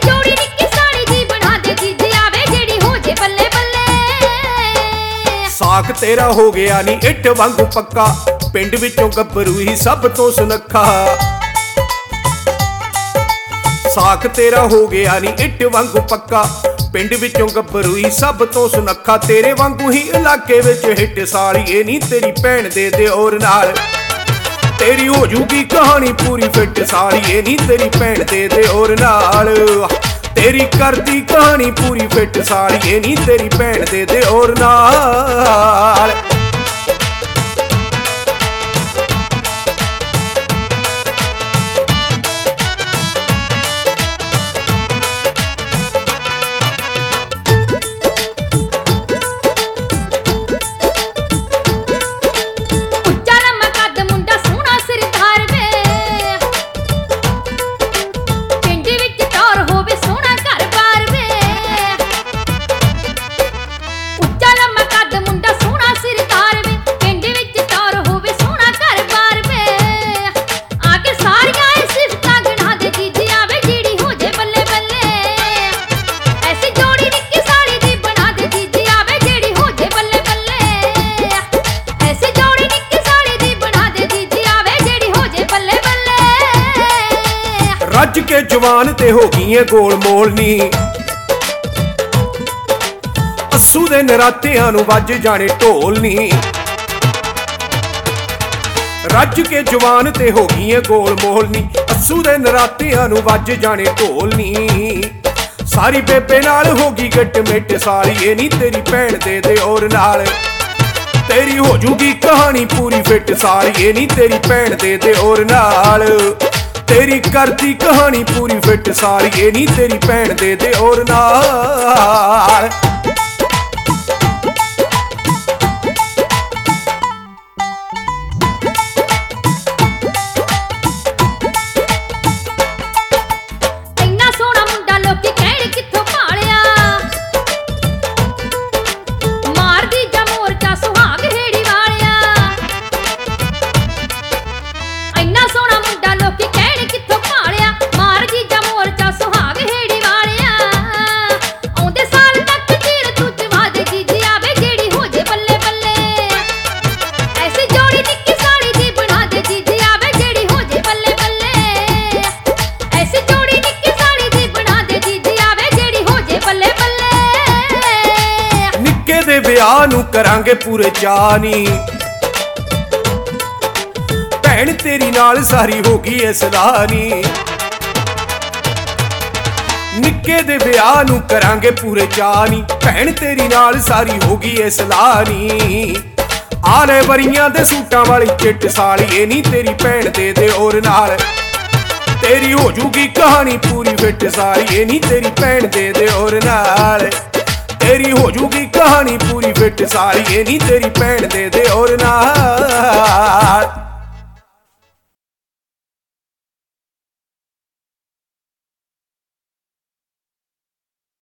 जोड़ी निक्की साली दी बना दे जीजे आवे जेड़ी हो जे बल्ले बल्ले। साक तेरा हो गया नी इट वांगू पक्का, पिंड विचों गब्बरू ही सब तो सुनखा। साक तेरा हो गया नी इट वांगू पक्का, पिंड विचों गब्बरू ही सब तो सुनखा। तेरे वांगू ही इलाके विच हिट सालीए नी तेरी भैन दे दिओर नाल। तेरी हो जूगी कहानी पूरी फिट सालीए नी तेरी भैन दे दिओर नाल। तेरी करदी कहानी पूरी फिट सालीए नी तेरी भैन दे दिओर नाल। रज के जवान ते हो गई है गोल मोल नी, अस्सू दे नरातियां नूं वज जाने ढोल नी। रज के जवान ते हो गई है गोल मोल नी, अस्सू दे नरातियां नूं वज जाने ढोल नी। सारी बेबे नाल हो गई गट मिट सालीए नी तेरी भैन दे दिओर नाल। तेरी हो जूगी कहानी पूरी फिट सालीए नी तेरी भैन दे दिओर नाल। तेरी करदी कहानी पूरी फिट सालीए नी तेरी भैन दे दिओर नाल। इन्ना सोहना मुंडा लोकी कहण कित्थों भालिया, मारदी जा मोरचा सुहाग हेड़ी वालिया। इन्ना सोहना मुंडा लोकी कहण कित्थों भालिया, मारदी जा मोरचा सुहाग हेड़ी वालिया। आउंदे साल तक चीर तू चवा दे जीजे आवे जेड़ी हो जे बल्ले बल्ले। ऐसी जोड़ी निक्की साली दी बना दे जीजे आवे जेड़ी हो जे बल्ले बल्ले। ऐसी जोड़ी निक्की साली दी बना दे जीजे आवे जेड़ी हो जे बल्ले बल्ले। निक्के दे विआह नूं करांगे पूरे चाऽ नी, भैन तेरी नाल सारी हो गई ऐ सलाह नी। निक्के दे विआह नूं करांगे पूरे चाऽ नी, भैन तेरी नाल सारी हो गई ऐ सलाह नी। आले वरियां दे सूटां वाली चिट सालीए नी तेरी भैन दे दिओर नाल। तेरी हो जूगी कहानी पूरी फिट सालीए नी तेरी भैन दे दिओर नाल। तेरी हो जूगी कहानी पूरी फिट सालीए नी तेरी भैन दे दिओर नाल।